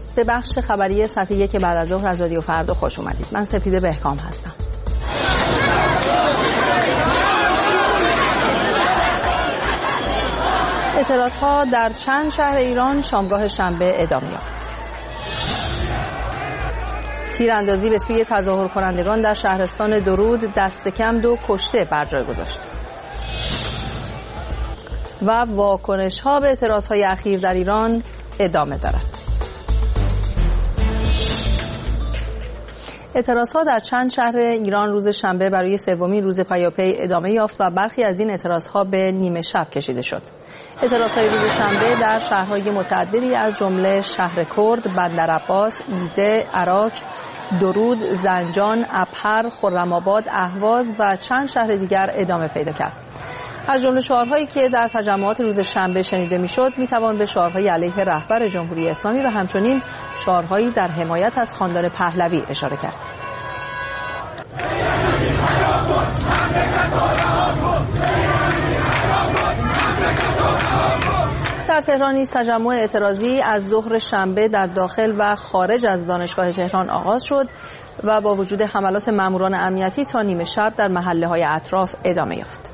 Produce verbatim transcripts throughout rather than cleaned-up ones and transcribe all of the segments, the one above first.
به بخش خبری ساعت یک بعد از ظهر از رادیو فردا خوش اومدید. من سپیده بهکام هستم. اعتراضها در چند شهر ایران شامگاه شنبه ادامه یافت. تیراندازی به سوی تظاهر کنندگان در شهرستان درود دست کم دو کشته بر جای گذاشت. و واکنش‌ها به اعتراضهای اخیر در ایران ادامه دارد. اعتراضها در چند شهر ایران روز شنبه برای سومین روز پیاپی ادامه یافت و برخی از این اعتراضها به نیمه شب کشیده شد. اعتراضهای روز شنبه در شهرهای متعددی از جمله شهر کرد، بندرعباس، ایزه، عراق، درود، زنجان، ابهر، خرم‌آباد، اهواز و چند شهر دیگر ادامه پیدا کرد. از جمله شعارهایی که در تجمعات روز شنبه شنیده میشد میتوان به شعارهای علیه رهبر جمهوری اسلامی و همچنین شعارهایی در حمایت از خاندان پهلوی اشاره کرد. در تهران نیز تجمع اعتراضی از ظهر شنبه در داخل و خارج از دانشگاه تهران آغاز شد و با وجود حملات ماموران امنیتی تا نیمه شب در محله‌های اطراف ادامه یافت.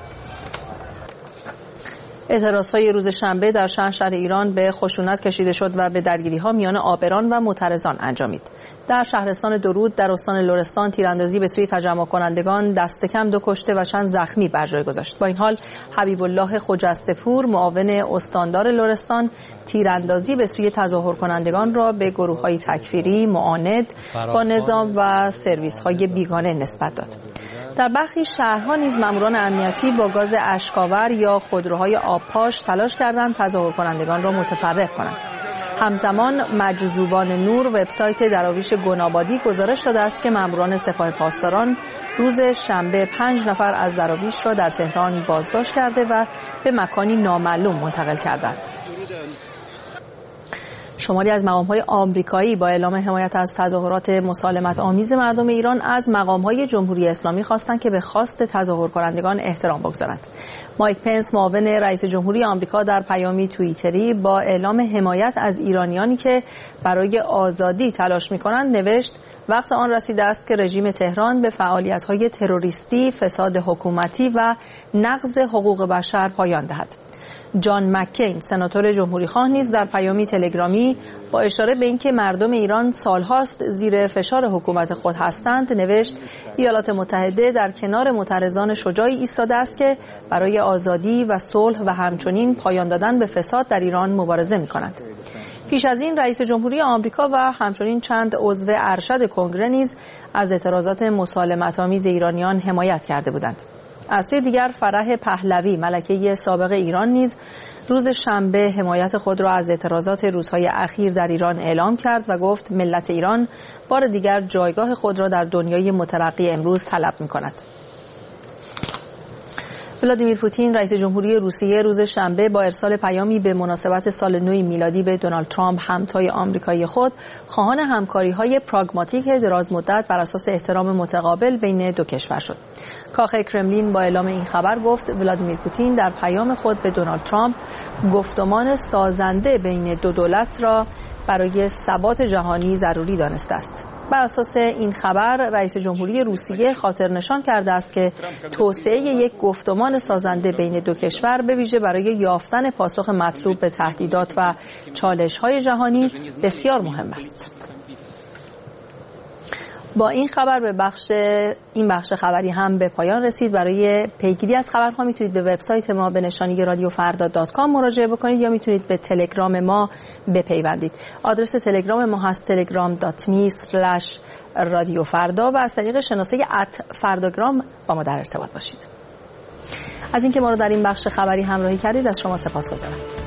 اعتراضهای روز شنبه در چند شهر ایران به خشونت کشیده شد و به درگیری‌ها میان آبران و معترضان انجامید. در شهرستان درود در استان لرستان تیراندازی به سوی تجمع کنندگان دست کم دو کشته و چند زخمی بر جای گذاشت. با این حال حبیب الله خجسته‌پور معاون استاندار لرستان تیراندازی به سوی تظاهر کنندگان را به گروه‌های تکفیری، معاند با نظام و سرویس‌های بیگانه نسبت داد. در برخی شهرها نیز ماموران امنیتی با گاز اشک‌آور یا خودروهای آبپاش تلاش کردند تظاهر کنندگان را متفرق کنند. همزمان مجذوبان نور وبسایت دراویش گنابادی گزارش داده است که ماموران سپاه پاسداران روز شنبه پنج نفر از دراویش را در تهران بازداشت کرده و به مکانی نامعلوم منتقل کردند. شماری از مقام‌های آمریکایی با اعلام حمایت از تظاهرات مسالمت آمیز مردم ایران از مقام‌های جمهوری اسلامی خواستند که به خواست تظاهر کنندگان احترام بگذارند. مایک پنس معاون رئیس جمهوری آمریکا در پیامی توییتری با اعلام حمایت از ایرانیانی که برای آزادی تلاش می‌کنند نوشت: وقت آن رسیده است که رژیم تهران به فعالیت‌های تروریستی، فساد حکومتی و نقض حقوق بشر پایان دهد. جان مکین سناتور جمهوریخواه نیز در پیامی تلگرامی با اشاره به اینکه مردم ایران سالهاست زیر فشار حکومت خود هستند نوشت: ایالات متحده در کنار معترضان شجاعی ایستاده است که برای آزادی و صلح و همچنین پایان دادن به فساد در ایران مبارزه می‌کنند. پیش از این رئیس جمهوری آمریکا و همچنین چند عضو ارشد کنگره نیز از اعتراضات مسالمت‌آمیز ایرانیان حمایت کرده بودند. از سوی دیگر فرح پهلوی ملکه سابق ایران نیز روز شنبه حمایت خود را از اعتراضات روزهای اخیر در ایران اعلام کرد و گفت ملت ایران بار دیگر جایگاه خود را در دنیای مترقی امروز طلب می‌کند. ولادیمیر پوتین رئیس جمهوری روسیه روز شنبه با ارسال پیامی به مناسبت سال نو میلادی به دونالد ترامپ همتای آمریکایی خود خواهان همکاری‌های پراگماتیک دراز مدت بر اساس احترام متقابل بین دو کشور شد. کاخ کرملین با اعلام این خبر گفت ولادیمیر پوتین در پیام خود به دونالد ترامپ گفتمان سازنده بین دو دولت را برای ثبات جهانی ضروری دانسته است. بر اساس این خبر رئیس جمهوری روسیه خاطر نشان کرده است که توسعه یک گفتمان سازنده بین دو کشور به ویژه برای یافتن پاسخ مطلوب به تهدیدات و چالش‌های جهانی بسیار مهم است. با این خبر به بخش این بخش خبری هم به پایان رسید. برای پیگیری از خبرها میتونید به وبسایت ما به نشانی رادیو فردا دات کام مراجعه بکنید یا میتونید به تلگرام ما بپیوندید. آدرس تلگرام ما هست تلگرام دات می اسلش رادیو فردا و از طریق شناسه ات فرداگرام با ما در ارتباط باشید. از اینکه ما رو در این بخش خبری همراهی کردید از شما سپاسگزارم.